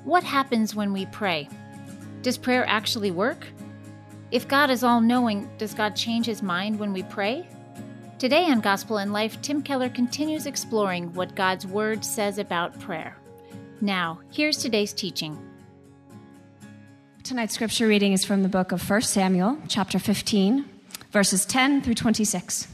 What happens when we pray? Does prayer actually work? If God is all-knowing, does God change his mind when we pray? Today on Gospel in Life, Tim Keller continues exploring what God's Word says about prayer. Now, here's today's teaching. Tonight's scripture reading is from the book of 1 Samuel, chapter 15, verses 10 through 26.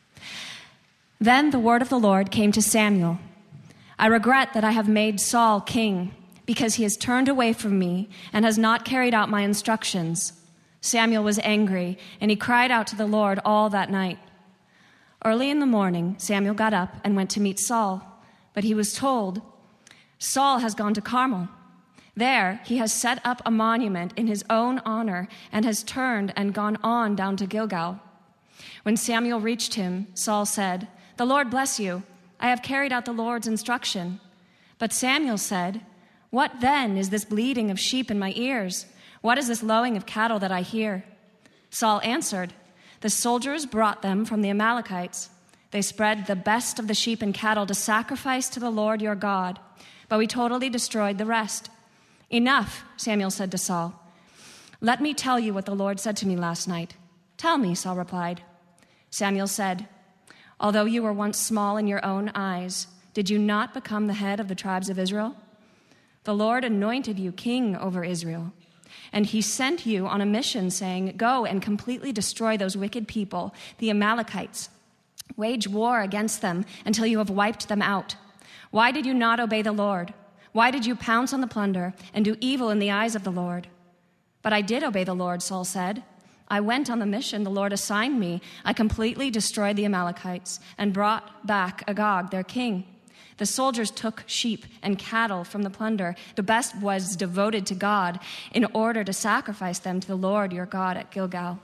Then the word of the Lord came to Samuel. I regret that I have made Saul king, because he has turned away from me and has not carried out my instructions. Samuel was angry, and he cried out to the Lord all that night. Early in the morning, Samuel got up and went to meet Saul, but he was told, Saul has gone to Carmel. There he has set up a monument in his own honor and has turned and gone on down to Gilgal. When Samuel reached him, Saul said, The Lord bless you. I have carried out the Lord's instruction. But Samuel said, What then is this bleating of sheep in my ears? What is this lowing of cattle that I hear? Saul answered, The soldiers brought them from the Amalekites. They spread the best of the sheep and cattle to sacrifice to the Lord your God, but we totally destroyed the rest. Enough, Samuel said to Saul. Let me tell you what the Lord said to me last night. Tell me, Saul replied. Samuel said, Although you were once small in your own eyes, did you not become the head of the tribes of Israel? The Lord anointed you king over Israel, and he sent you on a mission saying, Go and completely destroy those wicked people, the Amalekites. Wage war against them until you have wiped them out. Why did you not obey the Lord? Why did you pounce on the plunder and do evil in the eyes of the Lord? But I did obey the Lord, Saul said. I went on the mission the Lord assigned me. I completely destroyed the Amalekites and brought back Agag, their king. The soldiers took sheep and cattle from the plunder. The best was devoted to God in order to sacrifice them to the Lord your God at Gilgal.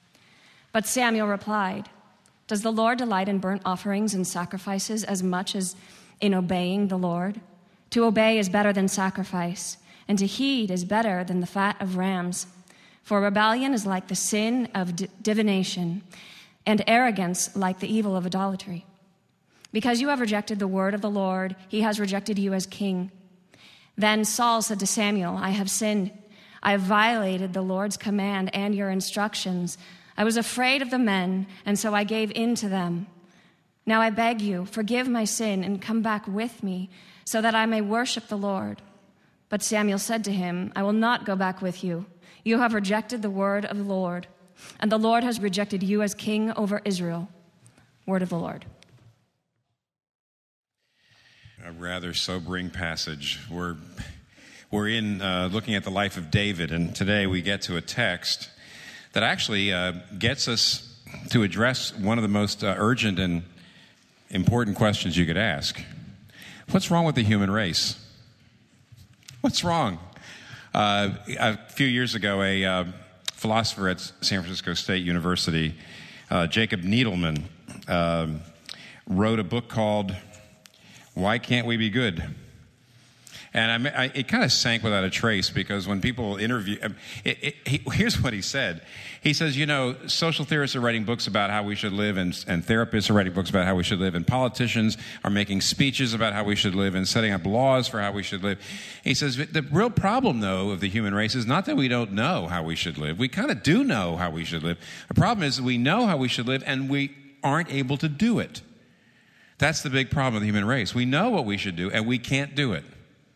But Samuel replied, Does the Lord delight in burnt offerings and sacrifices as much as in obeying the Lord? To obey is better than sacrifice, and to heed is better than the fat of rams. For rebellion is like the sin of divination, and arrogance like the evil of idolatry. Because you have rejected the word of the Lord, he has rejected you as king. Then Saul said to Samuel, I have sinned. I have violated the Lord's command and your instructions. I was afraid of the men, and so I gave in to them. Now I beg you, forgive my sin and come back with me, so that I may worship the Lord. But Samuel said to him, I will not go back with you. You have rejected the word of the Lord, and the Lord has rejected you as king over Israel. Word of the Lord. A rather sobering passage. We're in looking at the life of David, and today we get to a text that actually gets us to address one of the most urgent and important questions you could ask. What's wrong with the human race? What's wrong? A few years ago, a philosopher at San Francisco State University, Jacob Needleman, wrote a book called Why Can't We Be Good? And it kind of sank without a trace, because when people interview, here's what he said. He says, social theorists are writing books about how we should live, and therapists are writing books about how we should live, and politicians are making speeches about how we should live and setting up laws for how we should live. He says, the real problem, though, of the human race is not that we don't know how we should live. We kind of do know how we should live. The problem is that we know how we should live, and we aren't able to do it. That's the big problem of the human race. We know what we should do, and we can't do it.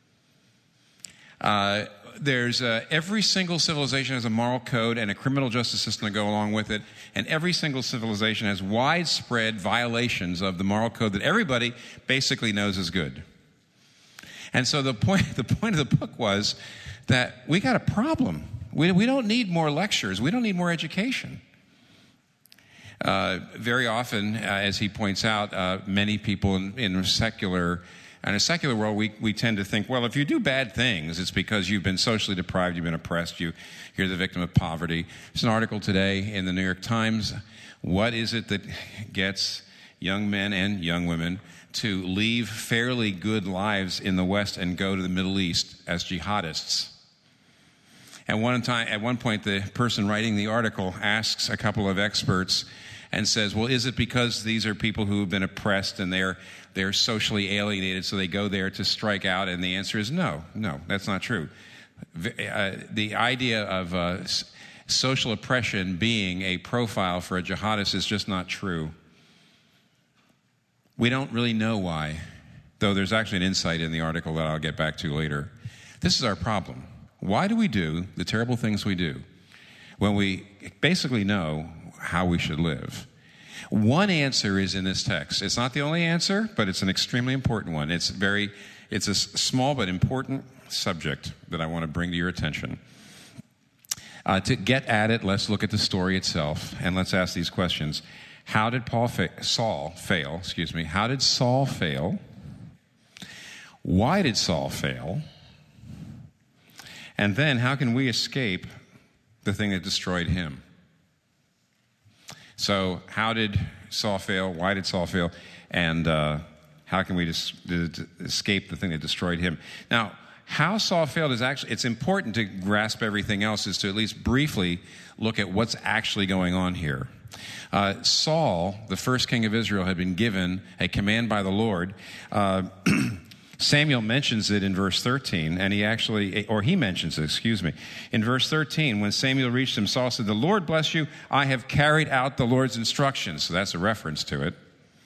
There's every single civilization has a moral code and a criminal justice system to go along with it, and every single civilization has widespread violations of the moral code that everybody basically knows is good. And so the point of the book was that we got a problem. We don't need more lectures. We don't need more education. Very often, as he points out, many people in a secular world, we tend to think, well, if you do bad things, it's because you've been socially deprived, you've been oppressed, you're the victim of poverty. There's an article today in the New York Times. What is it that gets young men and young women to leave fairly good lives in the West and go to the Middle East as jihadists? At one point, the person writing the article asks a couple of experts, and says, well, is it because these are people who have been oppressed and they're socially alienated, so they go there to strike out? And the answer is no, that's not true. The idea of social oppression being a profile for a jihadist is just not true. We don't really know why, though there's actually an insight in the article that I'll get back to later. This is our problem. Why do we do the terrible things we do when we basically know how we should live? One answer is in this text. It's not the only answer, but it's an extremely important one. It's a small but important subject that I want to bring to your attention. To get at it, let's look at the story itself, and let's ask these questions. How did Saul fail? How did Saul fail? Why did Saul fail? And then, how can we escape the thing that destroyed him? So, how did Saul fail? Why did Saul fail? And how can we escape the thing that destroyed him? Now, how Saul failed is actually, it's important to grasp everything else, is to at least briefly look at what's actually going on here. Saul, the first king of Israel, had been given a command by the Lord. Samuel mentions it in verse 13, and he mentions it, in verse 13, when Samuel reached him, Saul said, "The Lord bless you, I have carried out the Lord's instructions." So that's a reference to it.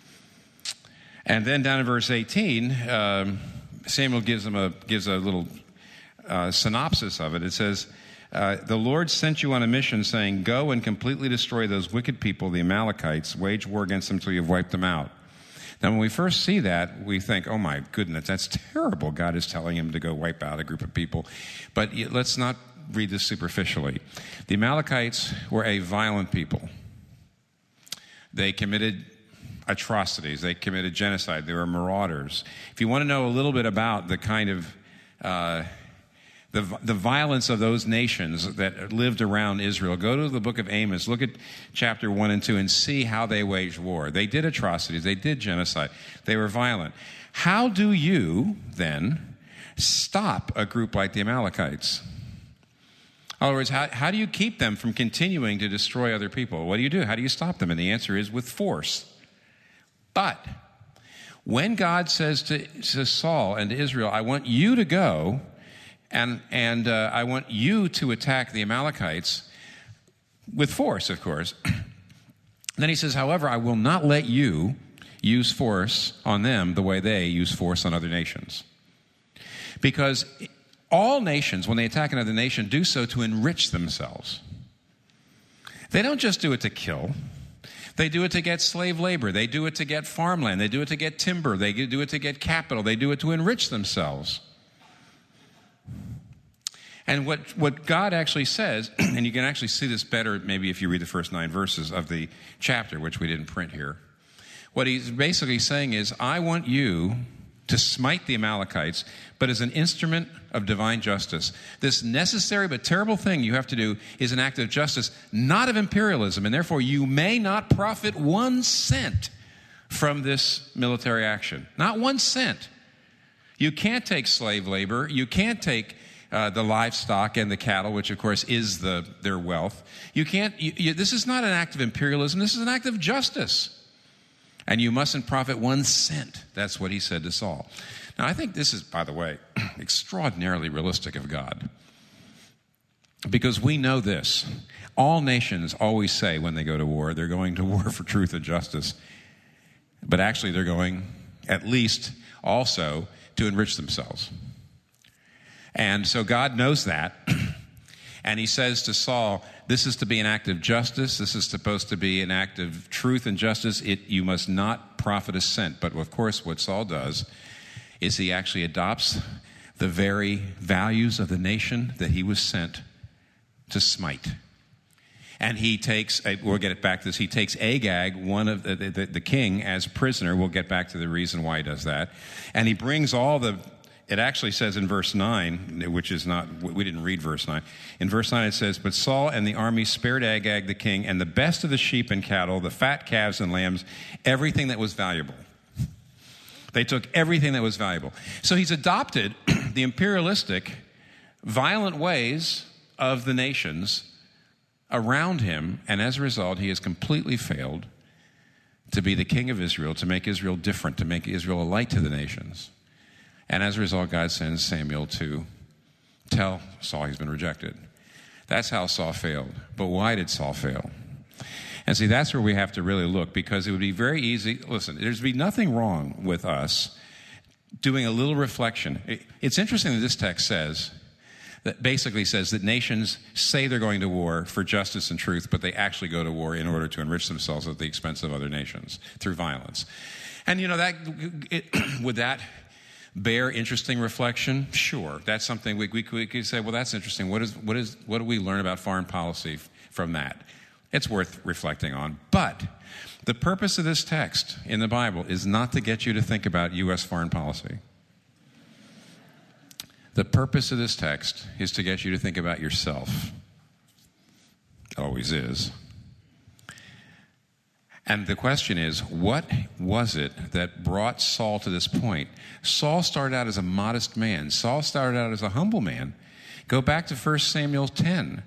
And then down in verse 18, Samuel gives a little synopsis of it. It says, "The Lord sent you on a mission saying, go and completely destroy those wicked people, the Amalekites, wage war against them until you've wiped them out." Now, when we first see that, we think, oh my goodness, that's terrible. God is telling him to go wipe out a group of people. But let's not read this superficially. The Amalekites were a violent people. They committed atrocities. They committed genocide. They were marauders. If you want to know a little bit about the kind of the violence of those nations that lived around Israel, go to the book of Amos, look at chapter 1 and 2, and see how they waged war. They did atrocities. They did genocide. They were violent. How do you, then, stop a group like the Amalekites? In other words, how do you keep them from continuing to destroy other people? What do you do? How do you stop them? And the answer is with force. But when God says to Saul and to Israel, I want you to go, and I want you to attack the Amalekites with force, of course. Then he says, however, I will not let you use force on them the way they use force on other nations. Because all nations, when they attack another nation, do so to enrich themselves. They don't just do it to kill. They do it to get slave labor. They do it to get farmland. They do it to get timber. They do it to get capital. They do it to enrich themselves. And what God actually says, and you can actually see this better maybe if you read the first 9 verses of the chapter, which we didn't print here. What he's basically saying is, I want you to smite the Amalekites, but as an instrument of divine justice. This necessary but terrible thing you have to do is an act of justice, not of imperialism, and therefore you may not profit 1 cent from this military action. Not 1 cent. You can't take slave labor. You can't take the livestock and the cattle, which of course is their wealth. You can't. This is not an act of imperialism. This is an act of justice. And you mustn't profit 1 cent. That's what he said to Saul. Now, I think this is, by the way, extraordinarily realistic of God. Because we know this. All nations always say when they go to war, they're going to war for truth and justice. But actually, they're going, at least, also to enrich themselves. And so God knows that. And he says to Saul, this is to be an act of justice. This is supposed to be an act of truth and justice. You must not profit a cent. But of course, what Saul does is he actually adopts the very values of the nation that he was sent to smite. And he takes, we'll get back to this, he takes Agag, one of the king, as prisoner. We'll get back to the reason why he does that. And he brings it actually says in verse 9, which is not, we didn't read verse 9. In verse 9 it says, but Saul and the army spared Agag the king and the best of the sheep and cattle, the fat calves and lambs, everything that was valuable. They took everything that was valuable. So he's adopted the imperialistic, violent ways of the nations around him, and as a result, he has completely failed to be the king of Israel, to make Israel different, to make Israel a light to the nations. And as a result, God sends Samuel to tell Saul he's been rejected. That's how Saul failed. But why did Saul fail? And see, that's where we have to really look, because it would be very easy. Listen, there's be nothing wrong with us doing a little reflection. It's interesting that this text basically says that nations say they're going to war for justice and truth, but they actually go to war in order to enrich themselves at the expense of other nations through violence. And would that bear interesting reflection? Sure. That's something we could say, well, that's interesting. What do we learn about foreign policy from that? It's worth reflecting on. But the purpose of this text in the Bible is not to get you to think about U.S. foreign policy. The purpose of this text is to get you to think about yourself. It always is. And the question is, what was it that brought Saul to this point? Saul started out as a modest man. Saul started out as a humble man. Go back to 1 Samuel 10.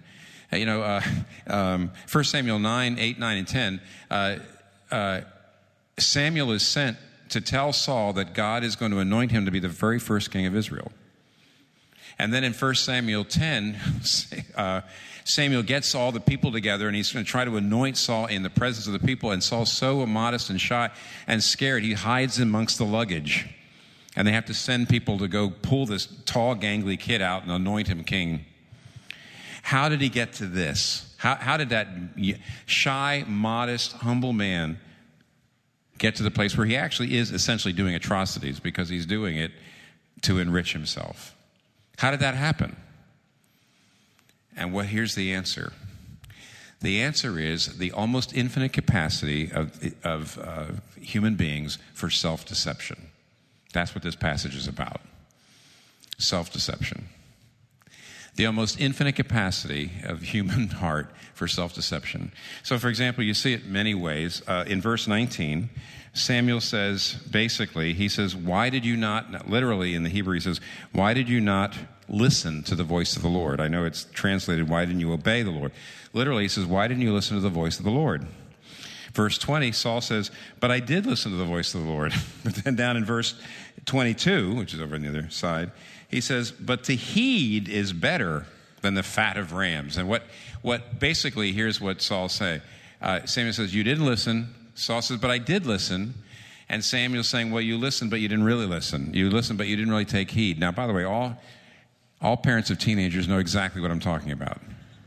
1 Samuel 9, 8, 9, and 10. Samuel is sent to tell Saul that God is going to anoint him to be the very first king of Israel. And then in 1 Samuel 10, Samuel gets all the people together, and he's going to try to anoint Saul in the presence of the people. And Saul's so modest and shy and scared, he hides amongst the luggage. And they have to send people to go pull this tall, gangly kid out and anoint him king. How did he get to this? How did that shy, modest, humble man get to the place where he actually is essentially doing atrocities because he's doing it to enrich himself? How did that happen? And here's the answer. The answer is the almost infinite capacity of human beings for self-deception. That's what this passage is about. Self-deception. The almost infinite capacity of human heart for self-deception. So, for example, you see it many ways. In verse 19, Samuel says, basically, he says, why did you not, literally in the Hebrew he says, why did you not listen to the voice of the Lord? I know it's translated, why didn't you obey the Lord? Literally, he says, why didn't you listen to the voice of the Lord? Verse 20, Saul says, but I did listen to the voice of the Lord. But then down in verse 22, which is over on the other side, he says, but to heed is better than the fat of rams. And what basically, here's what Saul say. Samuel says, you didn't listen. Saul says, but I did listen. And Samuel's saying, well, you listened, but you didn't really listen. You listened, but you didn't really take heed. Now, by the way, all parents of teenagers know exactly what I'm talking about.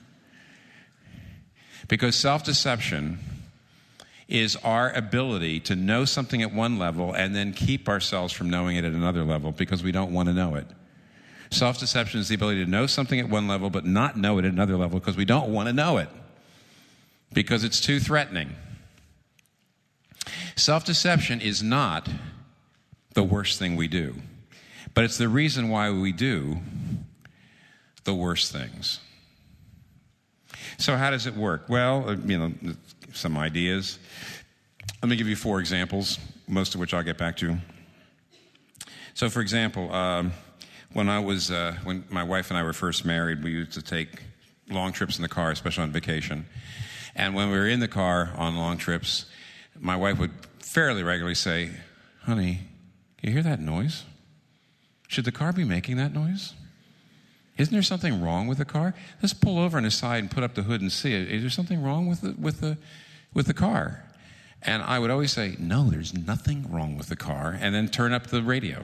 Because self-deception is our ability to know something at one level and then keep ourselves from knowing it at another level because we don't want to know it. Self-deception is the ability to know something at one level but not know it at another level because we don't want to know it, because it's too threatening. Self-deception is not the worst thing we do, but it's the reason why we do the worst things. So how does it work? Well, some ideas. Let me give you 4 examples, most of which I'll get back to. So, for example, when my wife and I were first married, we used to take long trips in the car, especially on vacation. And when we were in the car on long trips, my wife would fairly regularly say, honey, you hear that noise? Should the car be making that noise? Isn't there something wrong with the car? Let's pull over on the side and put up the hood and see it. Is there something wrong with the car? And I would always say, no, there's nothing wrong with the car, and then turn up the radio.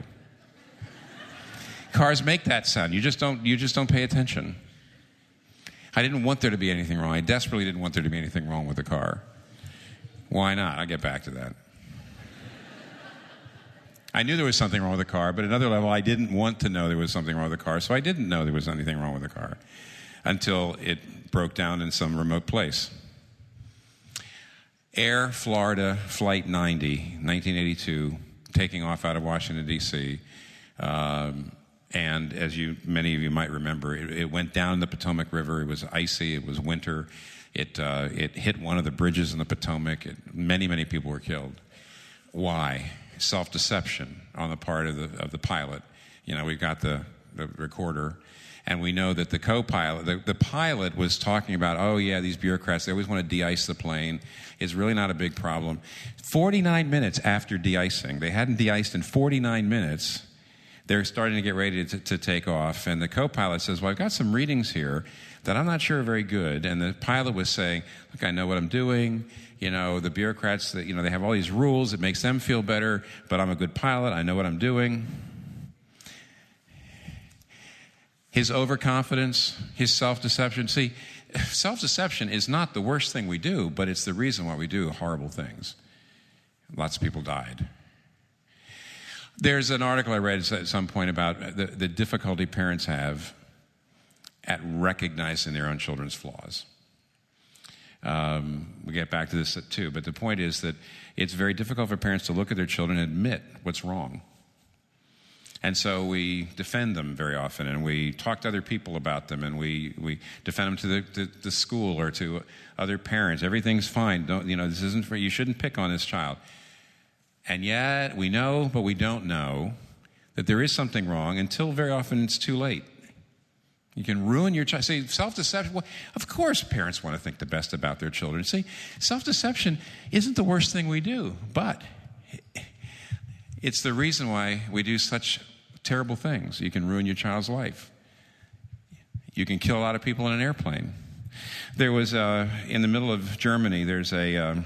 Cars make that sound. You just don't pay attention. I didn't want there to be anything wrong. I desperately didn't want there to be anything wrong with the car. Why not? I'll get back to that. I knew there was something wrong with the car, but at another level, I didn't want to know there was something wrong with the car, so I didn't know there was anything wrong with the car until it broke down in some remote place. Air Florida Flight 90, 1982, taking off out of Washington, D.C., and as many of you might remember, it went down the Potomac River. It was icy. It was winter. It hit one of the bridges in the Potomac. Many, many people were killed. Why? Self-deception on the part of the pilot. We've got the the recorder. And we know that the co-pilot, the pilot was talking about, oh, yeah, these bureaucrats, they always want to de-ice the plane. It's really not a big problem. 49 minutes after de-icing, they hadn't de-iced in 49 minutes, they're starting to get ready to take off. And the co-pilot says, well, I've got some readings here that I'm not sure are very good. And the pilot was saying, look, I know what I'm doing. You know, the bureaucrats, they have all these rules. It makes them feel better, but I'm a good pilot. I know what I'm doing. His overconfidence, his self-deception. See, self-deception is not the worst thing we do, but it's the reason why we do horrible things. Lots of people died. There's an article I read at some point about the difficulty parents have at recognizing their own children's flaws. We'll get back to this too, but the point is that it's very difficult for parents to look at their children and admit what's wrong. And so we defend them very often, and we talk to other people about them, and we defend them to the school or to other parents. Everything's fine. This isn't for you. Shouldn't pick on this child. And yet we know, but we don't know that there is something wrong until very often it's too late. You can ruin your child. See, self-deception. Well, of course, parents want to think the best about their children. See, self-deception isn't the worst thing we do, but it's the reason why we do such terrible things. You can ruin your child's life. You can kill a lot of people in an airplane. There was, in the middle of Germany, there's a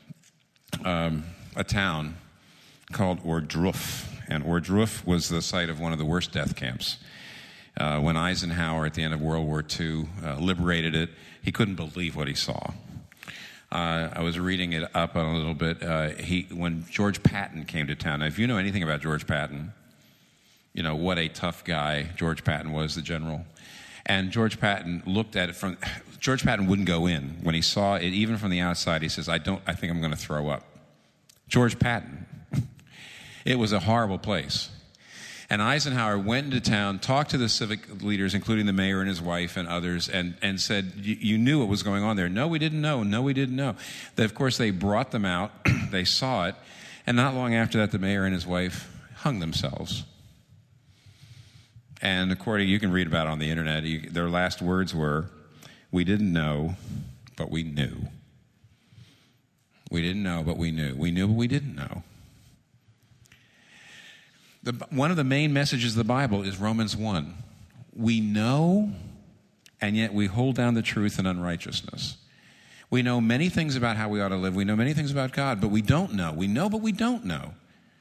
town called Ohrdruf. And Ohrdruf was the site of one of the worst death camps. When Eisenhower, at the end of World War II, liberated it, he couldn't believe what he saw. I was reading it up a little bit. When George Patton came to town, now if you know anything about George Patton, you know what a tough guy George Patton was, the general. And George Patton looked at it George Patton wouldn't go in. When he saw it, even from the outside, he says, I think I'm going to throw up. George Patton. It was a horrible place. And Eisenhower went into town, talked to the civic leaders, including the mayor and his wife and others, and said, you knew what was going on there. No, we didn't know. No, we didn't know. Of course, they brought them out. They saw it. And not long after that, the mayor and his wife hung themselves. And according, you can read about it on the internet, their last words were, we didn't know, but we knew. We didn't know, but we knew. We knew, but we didn't know. One of the main messages of the Bible is Romans 1. We know, and yet we hold down the truth in unrighteousness. We know many things about how we ought to live. We know many things about God, but we don't know. We know, but we don't know.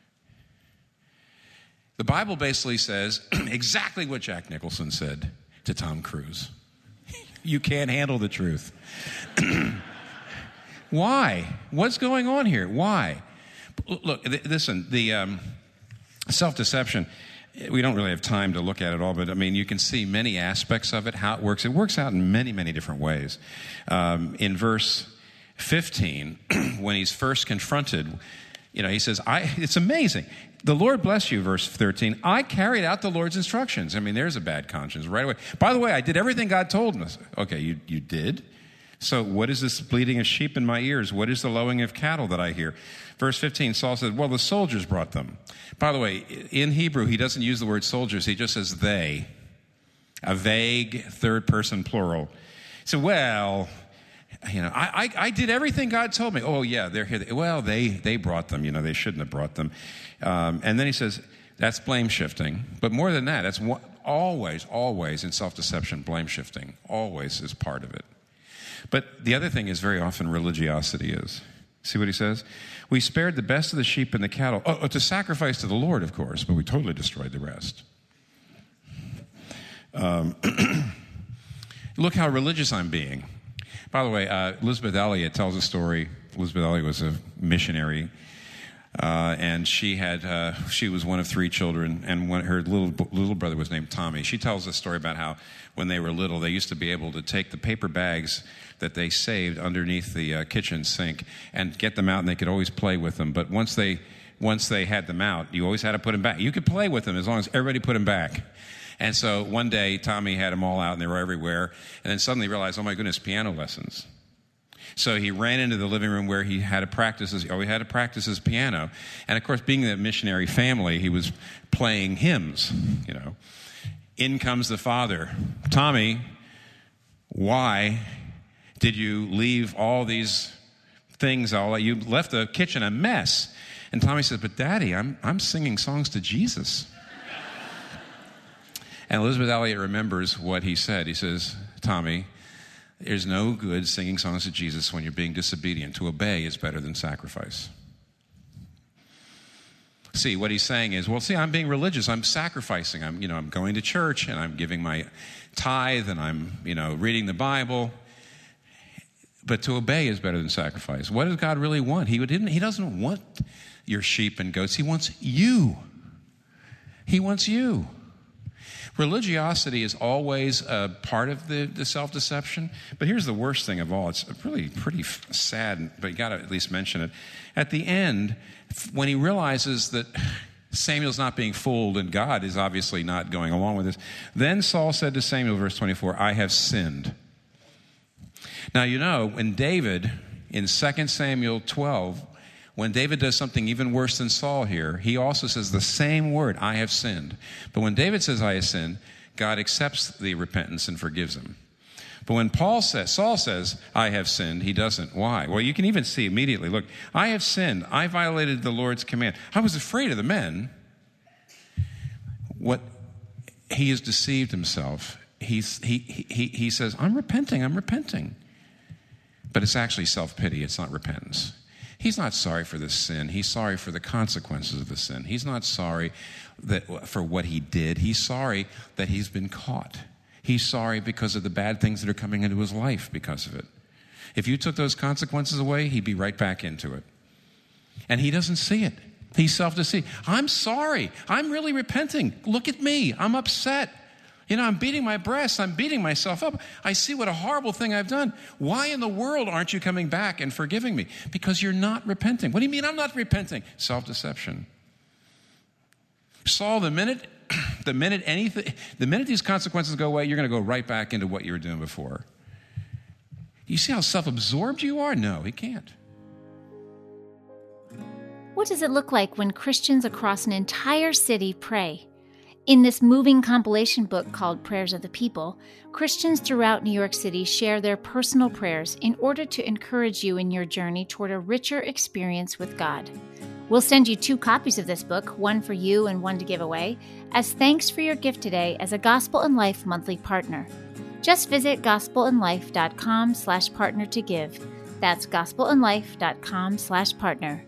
The Bible basically says exactly what Jack Nicholson said to Tom Cruise. You can't handle the truth. Why? What's going on here? Why? Look, listen, the self-deception, we don't really have time to look at it all, but I mean, you can see many aspects of it, how it works. It works out in many, many different ways. In verse 15, when he's first confronted, he says, it's amazing. The Lord bless you, verse 13. I carried out the Lord's instructions. I mean, there's a bad conscience right away. By the way, I did everything God told me. Okay, you did? So what is this bleating of sheep in my ears? What is the lowing of cattle that I hear? Verse 15, Saul said, well, the soldiers brought them. By the way, in Hebrew, he doesn't use the word soldiers. He just says they, a vague third-person plural. So, well, I did everything God told me. Oh, yeah, they're here. Well, they brought them. They shouldn't have brought them. And then he says, that's blame shifting. But more than that, that's always in self-deception, blame shifting. Always is part of it. But the other thing is very often religiosity is. See what he says? We spared the best of the sheep and the cattle. To sacrifice to the Lord, of course, but we totally destroyed the rest. Look how religious I'm being. By the way, Elizabeth Elliot tells a story. Elizabeth Elliot was a missionary, and she was one of 3 children, and her little brother was named Tommy. She tells a story about how when they were little, they used to be able to take the paper bags that they saved underneath the kitchen sink and get them out, and they could always play with them. But once they had them out, you always had to put them back. You could play with them as long as everybody put them back. And so one day, Tommy had them all out, and they were everywhere. And then suddenly realized, oh my goodness, piano lessons. So he ran into the living room where he had to practice his piano. And of course, being a missionary family, he was playing hymns, in comes the father. Tommy, why did you leave all these things? You left the kitchen a mess. And Tommy says, but Daddy, I'm singing songs to Jesus. And Elizabeth Elliot remembers what he said. He says, Tommy, there's no good singing songs to Jesus when you're being disobedient. To obey is better than sacrifice. See, what he's saying is, well, see, I'm being religious. I'm sacrificing. I'm going to church and I'm giving my tithe and I'm, reading the Bible. But to obey is better than sacrifice. What does God really want? He doesn't want your sheep and goats. He wants you. He wants you. Religiosity is always a part of the self-deception. But here's the worst thing of all. It's really pretty sad, but you got to at least mention it. At the end, when he realizes that Samuel's not being fooled and God is obviously not going along with this, then Saul said to Samuel, verse 24, I have sinned. Now, when David, in 2 Samuel 12, when David does something even worse than Saul here, he also says the same word, I have sinned. But when David says, I have sinned, God accepts the repentance and forgives him. But when Saul says, I have sinned, he doesn't. Why? Well, you can even see immediately, look, I have sinned. I violated the Lord's command. I was afraid of the men. He has deceived himself. He says, I'm repenting. But it's actually self-pity. It's not repentance. He's not sorry for the sin. He's sorry for the consequences of the sin. He's not sorry for what he did. He's sorry that he's been caught. He's sorry because of the bad things that are coming into his life because of it. If you took those consequences away, he'd be right back into it. And he doesn't see it. He's self-deceived. I'm sorry. I'm really repenting. Look at me. I'm upset. I'm beating my breast. I'm beating myself up. I see what a horrible thing I've done. Why in the world aren't you coming back and forgiving me? Because you're not repenting. What do you mean I'm not repenting? Self-deception. Saul, the minute these consequences go away, you're going to go right back into what you were doing before. You see how self-absorbed you are? No, he can't. What does it look like when Christians across an entire city pray? In this moving compilation book called Prayers of the People, Christians throughout New York City share their personal prayers in order to encourage you in your journey toward a richer experience with God. We'll send you 2 copies of this book, one for you and one to give away, as thanks for your gift today as a Gospel in Life monthly partner. Just visit gospelinlife.com/partner to give. That's gospelinlife.com/partner.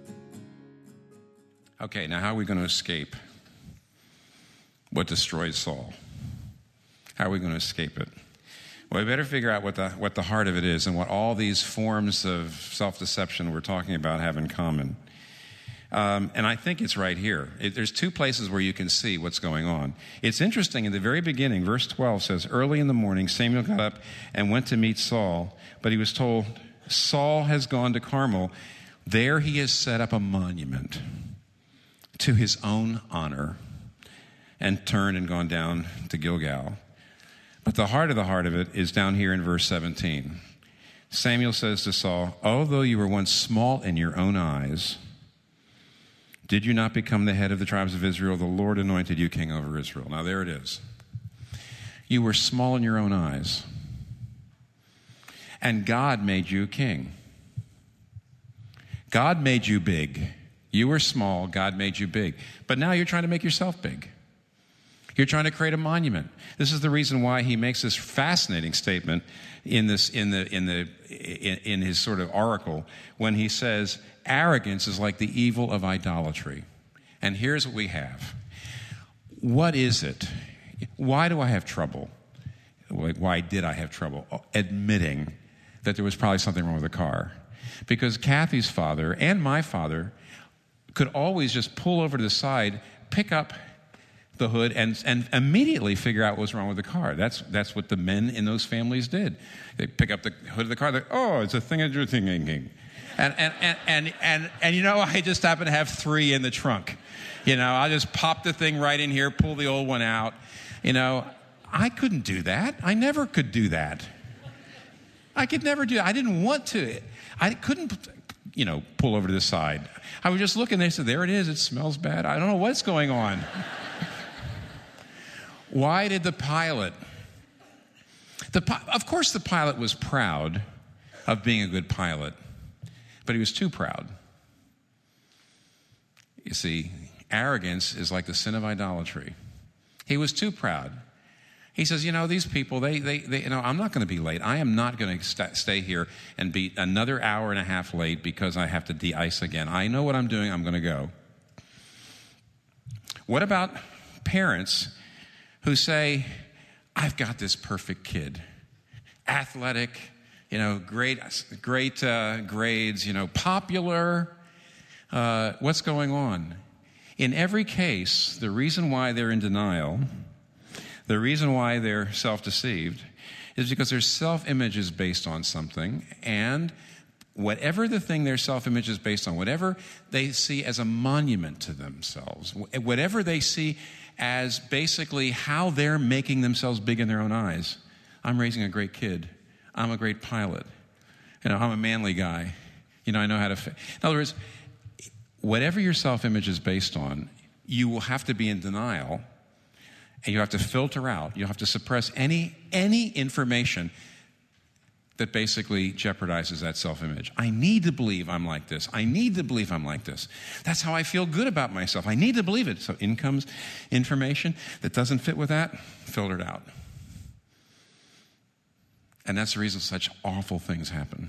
Okay, now how are we going to escape what destroyed Saul? How are we going to escape it? Well, we better figure out what the heart of it is and what all these forms of self-deception we're talking about have in common. And I think it's right here. There's 2 places where you can see what's going on. It's interesting, in the very beginning, verse 12 says, early in the morning, Samuel got up and went to meet Saul, but he was told, Saul has gone to Carmel. There he has set up a monument to his own honor and turned and gone down to Gilgal. But the heart of it is down here in verse 17. Samuel says to Saul, although you were once small in your own eyes, did you not become the head of the tribes of Israel? The Lord anointed you king over Israel. Now there it is. You were small in your own eyes, and God made you king. God made you big. You were small, God made you big. But now you're trying to make yourself big. You're trying to create a monument. This is the reason why he makes this fascinating statement in his sort of oracle when he says, arrogance is like the evil of idolatry. And here's what we have. What is it? Why do I have trouble? Why did I have trouble admitting that there was probably something wrong with the car? Because Kathy's father and my father could always just pull over to the side, pick up the hood, and immediately figure out what was wrong with the car. That's what the men in those families did. They pick up the hood of the car. It's a thing-a-thing-a-thing. And I just happen to have 3 in the trunk. I just pop the thing right in here, pull the old one out. I couldn't do that. I never could do that. I could never do that. I didn't want to. I couldn't, pull over to the side. I would just look and they said, there it is. It smells bad. I don't know what's going on. Why did the pilot... Of course, the pilot was proud of being a good pilot, but he was too proud. You see, arrogance is like the sin of idolatry. He was too proud. He says, these people, I'm not going to be late. I am not going to stay here and be another hour and a half late because I have to de-ice again. I know what I'm doing. I'm going to go. What about parents who say, I've got this perfect kid, athletic, great grades, popular. What's going on? In every case, the reason why they're in denial, the reason why they're self-deceived, is because their self-image is based on something, and whatever the thing their self-image is based on, whatever they see as a monument to themselves, whatever they see as basically how they're making themselves big in their own eyes. I'm raising a great kid. I'm a great pilot. I'm a manly guy. I know how to... In other words, whatever your self-image is based on, you will have to be in denial, and you have to filter out, you have to suppress any information that basically jeopardizes that self-image. I need to believe I'm like this. I need to believe I'm like this. That's how I feel good about myself. I need to believe it. So in comes information that doesn't fit with that, filtered out. And that's the reason such awful things happen.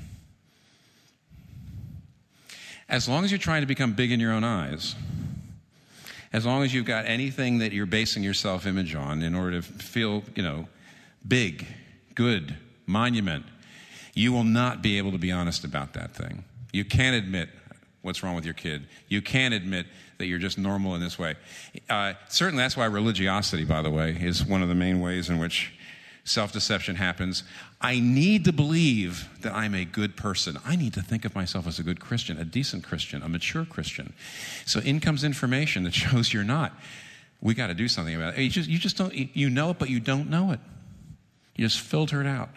As long as you're trying to become big in your own eyes, as long as you've got anything that you're basing your self-image on in order to feel, big, good, monument, you will not be able to be honest about that thing. You can't admit what's wrong with your kid. You can't admit that you're just normal in this way. Certainly that's why religiosity, by the way, is one of the main ways in which self-deception happens. I need to believe that I'm a good person. I need to think of myself as a good Christian, a decent Christian, a mature Christian. So in comes information that shows you're not. We got to do something about it. You just don't, you know it, but you don't know it. You just filter it out.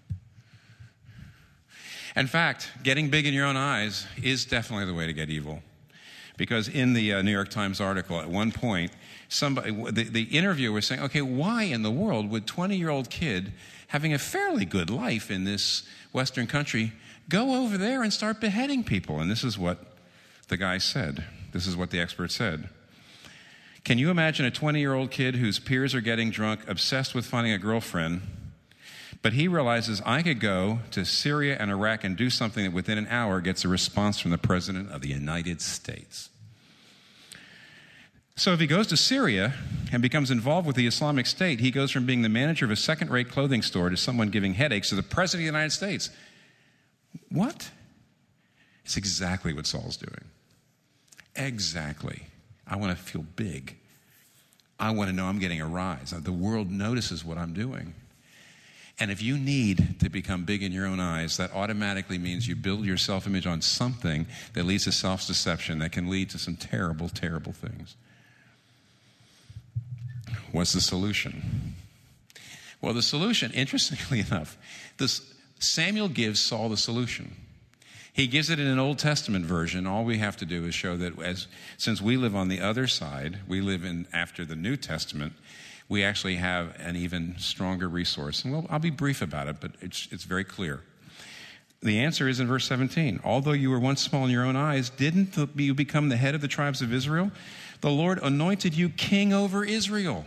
In fact, getting big in your own eyes is definitely the way to get evil. Because in the New York Times article, at one point, the interviewer was saying, okay, why in the world would 20-year-old kid having a fairly good life in this Western country go over there and start beheading people? And this is what the guy said. This is what the expert said. Can you imagine a 20-year-old kid whose peers are getting drunk, obsessed with finding a girlfriend, but he realizes I could go to Syria and Iraq and do something that within an hour gets a response from the President of the United States? So if he goes to Syria and becomes involved with the Islamic State, he goes from being the manager of a second-rate clothing store to someone giving headaches to the President of the United States. What? It's exactly what Saul's doing. Exactly. I want to feel big. I want to know I'm getting a rise. The world notices what I'm doing. And if you need to become big in your own eyes, that automatically means you build your self-image on something that leads to self-deception that can lead to some terrible, terrible things. What's the solution? Well, the solution, interestingly enough, Samuel gives Saul the solution. He gives it in an Old Testament version. All we have to do is show that since we live on the other side, we live in after the New Testament, we actually have an even stronger resource. And I'll be brief about it, but it's very clear. The answer is in verse 17. Although you were once small in your own eyes, didn't you become the head of the tribes of Israel? The Lord anointed you king over Israel.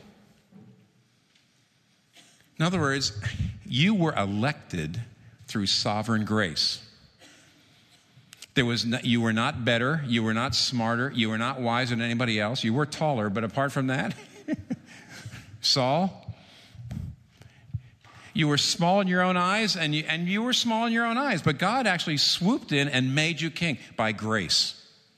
In other words, you were elected through sovereign grace. You were not better, you were not smarter, you were not wiser than anybody else. You were taller, but apart from that, Saul, you were small in your own eyes, and you were small in your own eyes, but God actually swooped in and made you king by grace.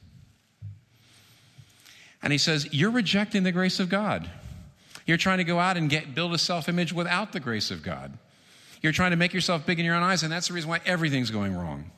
And he says, you're rejecting the grace of God. You're trying to go out and build a self-image without the grace of God. You're trying to make yourself big in your own eyes, and that's the reason why everything's going wrong.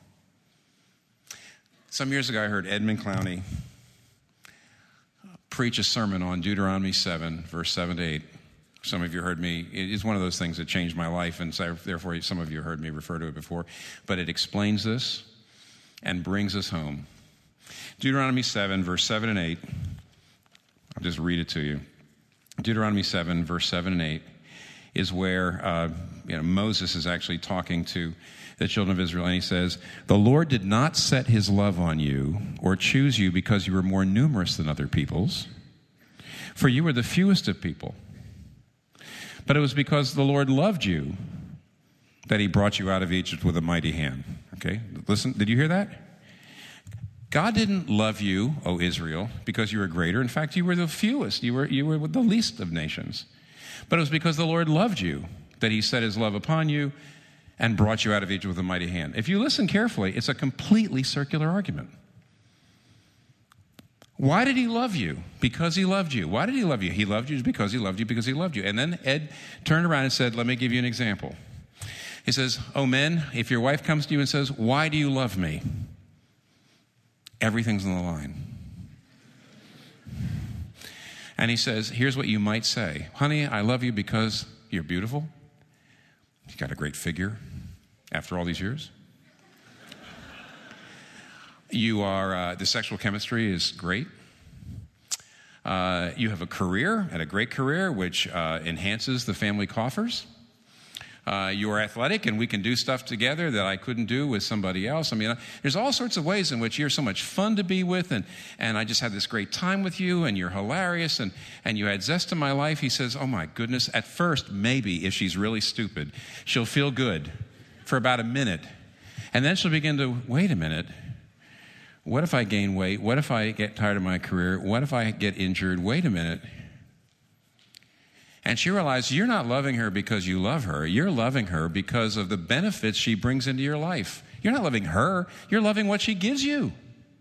Some years ago, I heard Edmund Clowney preach a sermon on Deuteronomy 7, verse 7 to 8. Some of you heard me. It's one of those things that changed my life, and so therefore some of you heard me refer to it before. But it explains this and brings us home. Deuteronomy 7, verse 7 and 8. I'll just read it to you. Deuteronomy 7, verse 7 and 8, is where Moses is actually talking to the children of Israel, and he says, "The Lord did not set his love on you or choose you because you were more numerous than other peoples, for you were the fewest of people. But it was because the Lord loved you that he brought you out of Egypt with a mighty hand." Okay, listen, did you hear that? God didn't love you, O Israel, because you were greater. In fact, you were the fewest. You were the least of nations. But it was because the Lord loved you that he set his love upon you and brought you out of Egypt with a mighty hand. If you listen carefully, it's a completely circular argument. Why did he love you? Because he loved you. Why did he love you? He loved you because he loved you because he loved you. And then Ed turned around and said, let me give you an example. He says, "Oh men, if your wife comes to you and says, 'Why do you love me?' Everything's on the line." And he says, here's what you might say. "Honey, I love you because you're beautiful. You've got a great figure after all these years. You are, the sexual chemistry is great. You have a career, and a great career, which enhances the family coffers. You are athletic, and we can do stuff together that I couldn't do with somebody else. I mean, there's all sorts of ways in which you're so much fun to be with, and I just had this great time with you, and you're hilarious, and you add zest to my life." He says, oh my goodness, at first, maybe, if she's really stupid, she'll feel good for about a minute. And then she'll begin to, wait a minute, what if I gain weight? What if I get tired of my career? What if I get injured? Wait a minute. And she realized you're not loving her because you love her. You're loving her because of the benefits she brings into your life. You're not loving her. You're loving what she gives you.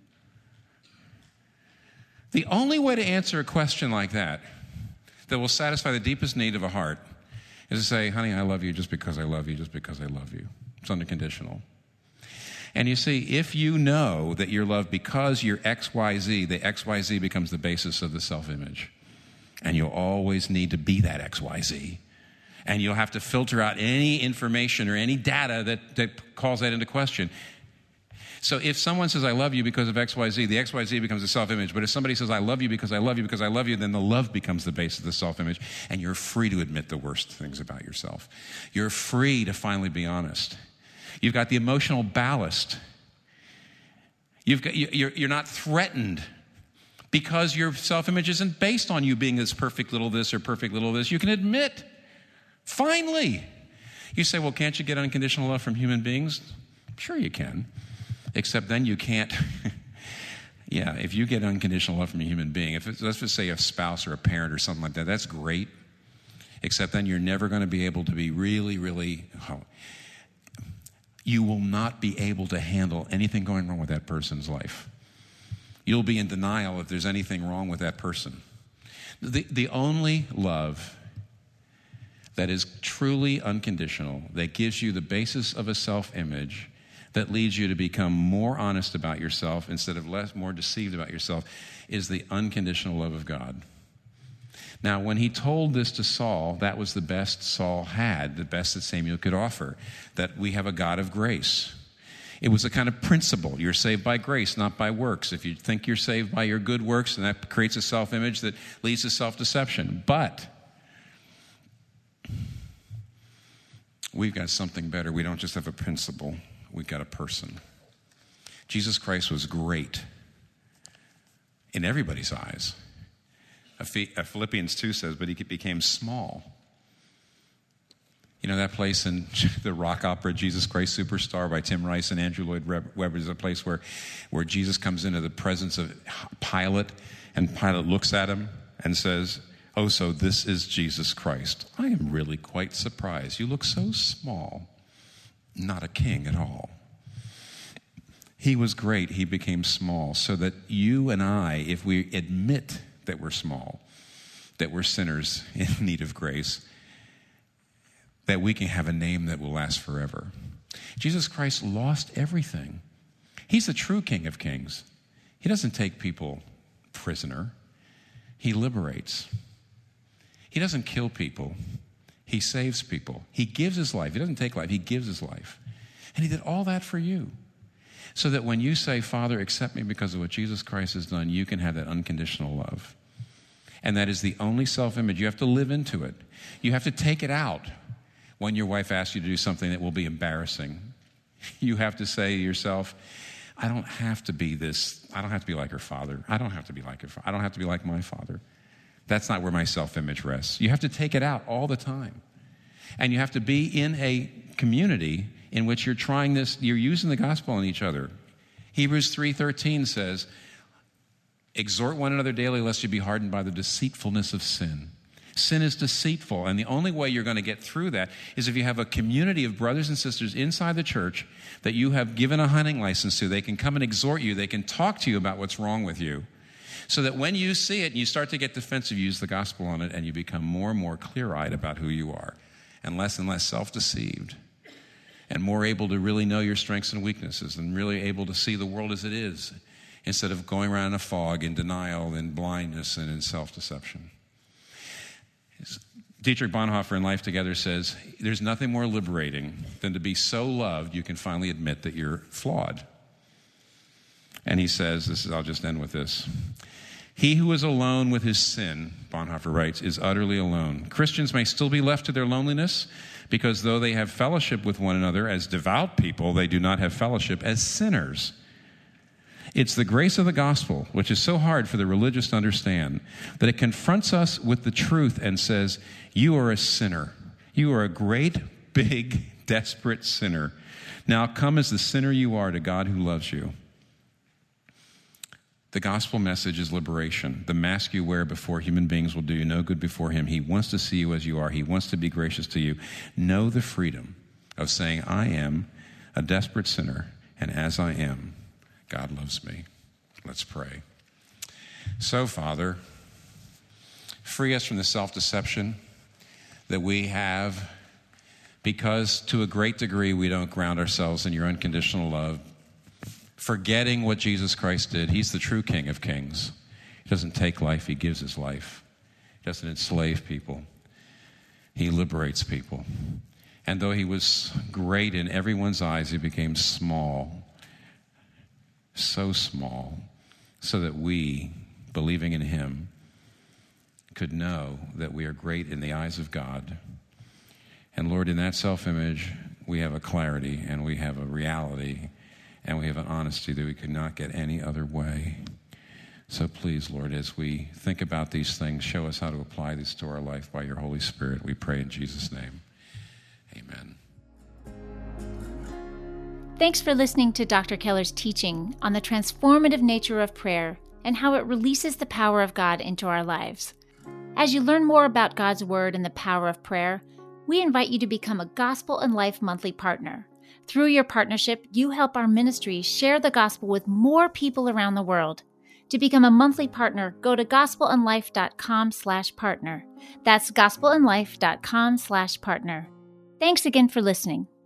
The only way to answer a question like that will satisfy the deepest need of a heart is to say, "Honey, I love you just because I love you, just because I love you." It's unconditional. And you see, if you know that you're loved because you're XYZ, the XYZ becomes the basis of the self-image. And you'll always need to be that XYZ. And you'll have to filter out any information or any data that calls that into question. So if someone says, "I love you because of XYZ, the XYZ becomes the self-image. But if somebody says, "I love you because I love you because I love you," then the love becomes the base of the self-image. And you're free to admit the worst things about yourself. You're free to finally be honest. You've got the emotional ballast. You're not threatened because your self-image isn't based on you being this perfect little this or perfect little this. You can admit, finally. You say, "Well, can't you get unconditional love from human beings?" Sure you can. Except then you can't. Yeah, if you get unconditional love from a human being, let's just say a spouse or a parent or something like that, that's great. Except then you're never going to be able to be really, you will not be able to handle anything going wrong with that person's life. You'll be in denial if there's anything wrong with that person. The only love that is truly unconditional, that gives you the basis of a self-image, that leads you to become more honest about yourself instead of more deceived about yourself, is the unconditional love of God. Now, when he told this to Saul, that was the best Saul had, the best that Samuel could offer, that we have a God of grace. It was a kind of principle. You're saved by grace, not by works. If you think you're saved by your good works, then that creates a self-image that leads to self-deception. But we've got something better. We don't just have a principle. We've got a person. Jesus Christ was great in everybody's eyes. Philippians 2 says, but he became small. You know that place in the rock opera, Jesus Christ Superstar by Tim Rice and Andrew Lloyd Webber, is a place where Jesus comes into the presence of Pilate, and Pilate looks at him and says, "Oh, so this is Jesus Christ. I am really quite surprised. You look so small. Not a king at all." He was great. He became small so that you and I, if we admit that we're small, that we're sinners in need of grace, that we can have a name that will last forever. Jesus Christ lost everything. He's the true King of Kings. He doesn't take people prisoner. He liberates. He doesn't kill people. He saves people. He gives his life. He doesn't take life. He gives his life. And he did all that for you. So that when you say, "Father, accept me because of what Jesus Christ has done," you can have that unconditional love. And that is the only self-image. You have to live into it. You have to take it out when your wife asks you to do something that will be embarrassing. You have to say to yourself, I don't have to be this. I don't have to be like her father. I don't have to be like her father. I don't have to be like my father. That's not where my self-image rests. You have to take it out all the time. And you have to be in a community in which you're trying this, you're using the gospel on each other. Hebrews 3:13 says, exhort one another daily lest you be hardened by the deceitfulness of sin. Sin is deceitful, and the only way you're going to get through that is if you have a community of brothers and sisters inside the church that you have given a hunting license to. They can come and exhort you. They can talk to you about what's wrong with you, so that when you see it and you start to get defensive, you use the gospel on it, and you become more and more clear-eyed about who you are, and less self-deceived, and more able to really know your strengths and weaknesses, and really able to see the world as it is, instead of going around in a fog, in denial, in blindness, and in self-deception. Dietrich Bonhoeffer in Life Together says, there's nothing more liberating than to be so loved you can finally admit that you're flawed. And he says, I'll just end with this. He who is alone with his sin, Bonhoeffer writes, is utterly alone. Christians may still be left to their loneliness because though they have fellowship with one another as devout people, they do not have fellowship as sinners. It's the grace of the gospel, which is so hard for the religious to understand, that it confronts us with the truth and says, you are a sinner. You are a great, big, desperate sinner. Now come as the sinner you are to God who loves you. The gospel message is liberation. The mask you wear before human beings will do you no good before him. He wants to see you as you are. He wants to be gracious to you. Know the freedom of saying, I am a desperate sinner, and as I am, God loves me. Let's pray. So, Father, free us from the self-deception that we have because to a great degree we don't ground ourselves in your unconditional love, forgetting what Jesus Christ did. He's the true King of Kings. He doesn't take life, he gives his life. He doesn't enslave people. He liberates people. And though he was great in everyone's eyes, he became small, so small, so that we, believing in him, could know that we are great in the eyes of God. And Lord, in that self-image, we have a clarity and we have a reality and we have an honesty that we could not get any other way. So please, Lord, as we think about these things, show us how to apply these to our life by your Holy Spirit. We pray in Jesus' name. Amen. Thanks for listening to Dr. Keller's teaching on the transformative nature of prayer and how it releases the power of God into our lives. As you learn more about God's Word and the power of prayer, we invite you to become a Gospel and Life monthly partner. Through your partnership, you help our ministry share the gospel with more people around the world. To become a monthly partner, go to gospelandlife.com/partner. That's gospelandlife.com/partner. Thanks again for listening.